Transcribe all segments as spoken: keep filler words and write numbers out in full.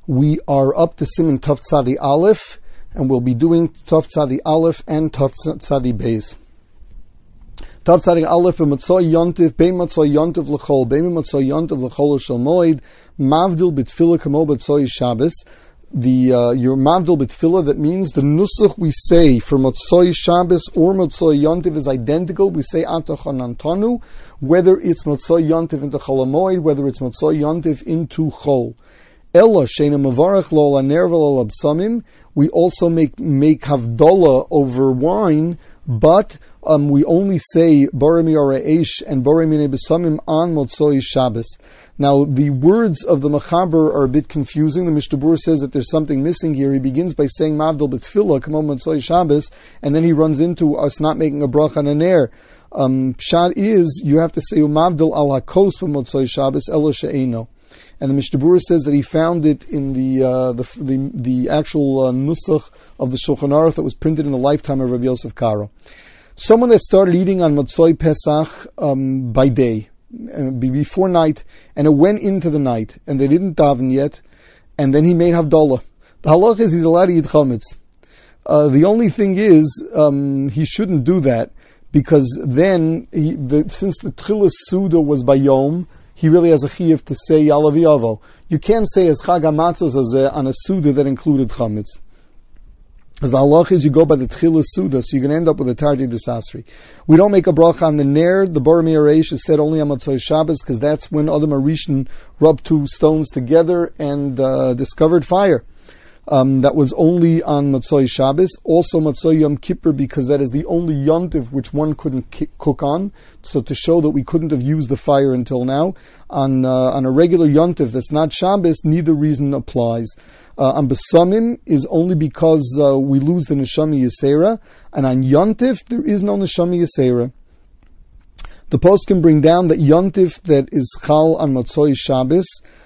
We are up to Siman Tov Tzadi Aleph, and we'll be doing Tov Tzadi Aleph and Tov Tzadi Beis. Tov Tzadi Aleph b'Matzoi Yontiv, bein Matzoi Yontiv l'chol, bein Matzoi Yontiv l'chol shel moed, mavdil b'tfilah kamo b'Matzoi Shabbos. The uh, your mavdil b'tfilah, that means the nusach we say for Matzoi Shabbos or Matzoi Yontiv is identical. We say Atachan Antanu, whether it's Matzoi Yontiv into Chol HaMoed, whether it's Matzoi Yontiv into Chol. Ella sheina mavarach lo laner v'lo labsamim. We also make make havdalah over wine, but um, we only say Borei Mi'areish and Borei Minei B'samim on Motzoi Shabbos. Now, the words of the Mechaber are a bit confusing. The Mishnah Berurah says that there's something missing here. He begins by saying Mavdil B'tfilah, Kamo Motzoi Shabbos, and then he runs into us not making a bracha on an air. Um, Pshat is, you have to say Mavdil al HaKos B'Motzoi Shabbos, Elo She'eino. And the Mishnah Berurah says that he found it in the uh, the, the the actual uh, nusach of the Shulchan Aruch that was printed in the lifetime of Rabbi Yosef Karo. Someone that started eating on Matzoi Pesach um, by day, uh, before night, and it went into the night, and they didn't daven yet, and then he made Havdalah. The halach is he's allowed to eat chametz. Uh, the only thing is um, he shouldn't do that, because then, he, the, since the Tchilas Suda was by Yom, he really has a chiyuv to say Yalav Yavo. You can't say as Chag HaMatzos Hazeh on a Suda that included chametz. As the halach is, you go by the Tchilas Suda, so you can end up with a Tardi Desasri. We don't make a bracha on the Ner. The Borei Mi'areish is said only on Matzoi Shabbos, because that's when Adam Arishan rubbed two stones together and uh, discovered fire. Um, that was only on Matzoi Shabbos, also Matzoi Yom Kippur, because that is the only yontiv which one couldn't ki- cook on. So to show that we couldn't have used the fire until now, on uh, on a regular yontiv that's not Shabbos, neither reason applies. Uh, on Besamim is only because uh, we lose the Neshama Yisera, and on yontiv there is no Neshama Yisera. The post can bring down that yontiv that is chal on Matzoi Shabbos,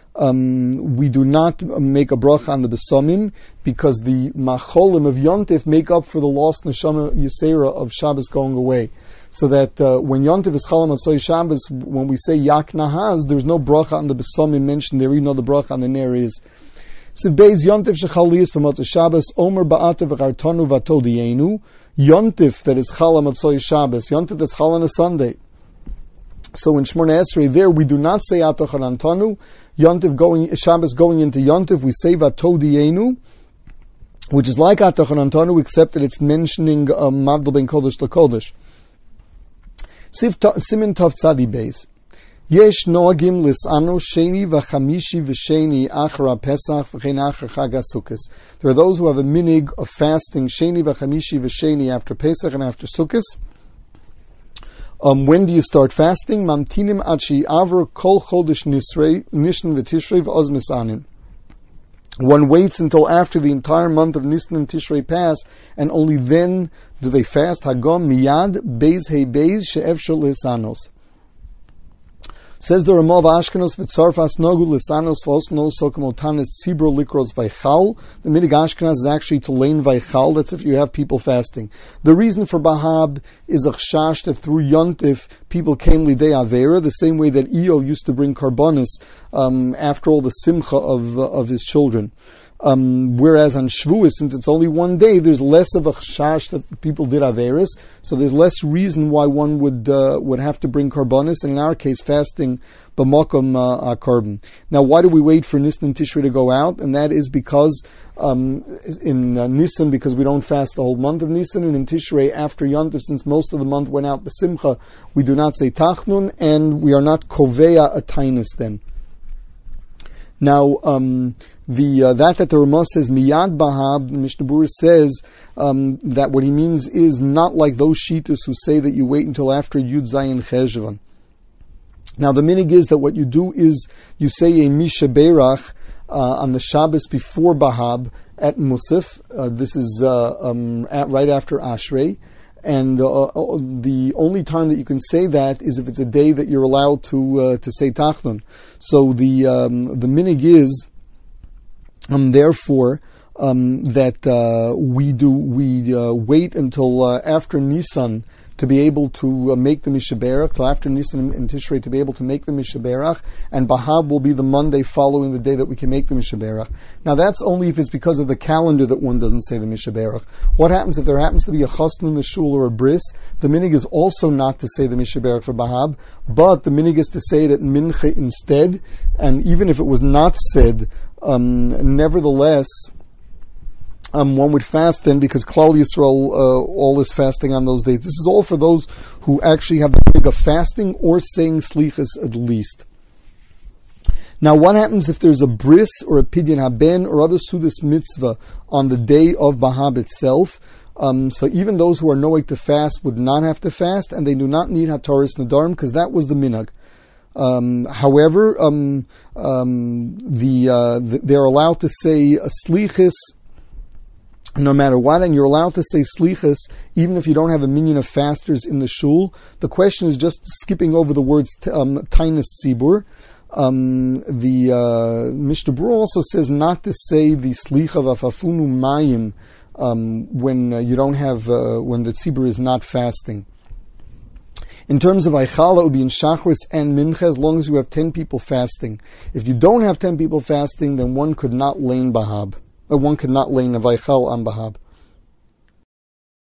Um, we do not make a bracha on the Besamim, because the macholim of Yontif make up for the lost neshama Yisera of Shabbos going away. So that uh, when Yontif is Chalam Matzoi Shabbos, when we say Yak Nahaz, there's no bracha on the Besamim mentioned there, even though the bracha on the Ner is. Sivbeis Yontif Shechaliyas B'Matzoi Shabbos, Omer Ba'ata V'Chartonu V'Todienu, Yontif that is Chalam Matzoi Shabbos, Yontif that's Chal on a Sunday. So in Shmona Esrei there, we do not say Atachan Antanu, Yontif going, Shabbos going into Yontif, we say Vatodienu, which is like Atachan Antanu, except that it's mentioning Mavdil um, ben Kodesh LaKodesh. Siman Tov Tzadi Beis. Yesh noagim lisano sheni v'chamishi v'sheni achra Pesach v'chein achra Chag HaSukkos. There are those who have a minig of fasting sheni v'chamishi v'sheni after Pesach and after Sukkos. Um, when do you start fasting? Mamtinim achi avro kol chodesh nisrei nishan v'tishrei v'oz misanim. One waits until after the entire month of Nisan and Tishrei pass, and only then do they fast. Hagom miyad beis hey beis she'ef shel lisanos. Says the Ramah of Ashkenos v'tzarfas nagu lisanos v'osno sokamotanis tzibro likros vaychal. The minig Ashkenaz is actually to lane vaychal. That's if you have people fasting. The reason for Bahab is a chashash that through Yontif people came lidei avera, the same way that Eo used to bring karbonis um, after all the simcha of uh, of his children. Um, whereas on Shavuos, since it's only one day, there's less of a chash that people did averis, so there's less reason why one would uh, would have to bring karbonis, and in our case, fasting b'makom uh, carbon. Now, why do we wait for Nisan and Tishrei to go out? And that is because um, in uh, Nisan, because we don't fast the whole month of Nisan, and in Tishrei after Yontif, since most of the month went out b'simcha, we do not say tachnun, and we are not koveya a tainus then. Now, um, the uh, that that the Ramah says miyad bahab, Mishnah Berurah says um, that what he means is not like those shitas who say that you wait until after Yud Zayin Cheshvan. Now, the minig is that what you do is you say a Misha Beirach uh, on the Shabbos before Bahab at Musaf. Uh, this is uh, um, at, right after Ashrei. And uh, the only time that you can say that is if it's a day that you're allowed to uh, to say Tachnun. So the um, the minig is, um, therefore, um, that uh, we do we uh, wait until uh, after Nisan to be able to uh, make the Mishaberach, till after Nisan and Tishrei to be able to make the Mishaberach, and Bahab will be the Monday following the day that we can make the Mishaberach. Now that's only if it's because of the calendar that one doesn't say the Mishaberach. What happens if there happens to be a chasna in the shul or a bris? The minig is also not to say the Mishaberach for Bahab, but the minig is to say it at Mincha instead, and even if it was not said, um, nevertheless, Um, one would fast then, because Klal Yisrael uh, all is fasting on those days. This is all for those who actually have the minig of fasting or saying slichas at least. Now, what happens if there's a bris or a pidyon haben or other sudas mitzvah on the day of Bahab itself? Um, so even those who are knowing to fast would not have to fast, and they do not need hataris nadarim, because that was the minhag. Um, however, um, um, the, uh, the they're allowed to say a slichas no matter what, and you're allowed to say slichas even if you don't have a minyan of fasters in the shul. The question is just skipping over the words um, tainis tzibur. Um, the uh, Mishnah Berurah also says not to say the slicha v'afafunu mayim um, when uh, you don't have uh, when the tzibur is not fasting. In terms of Eichal, it would be in Shachris and Mincha, as long as you have ten people fasting. If you don't have ten people fasting, then one could not lane Bahab. One could not lane a Vaychal on Bahab.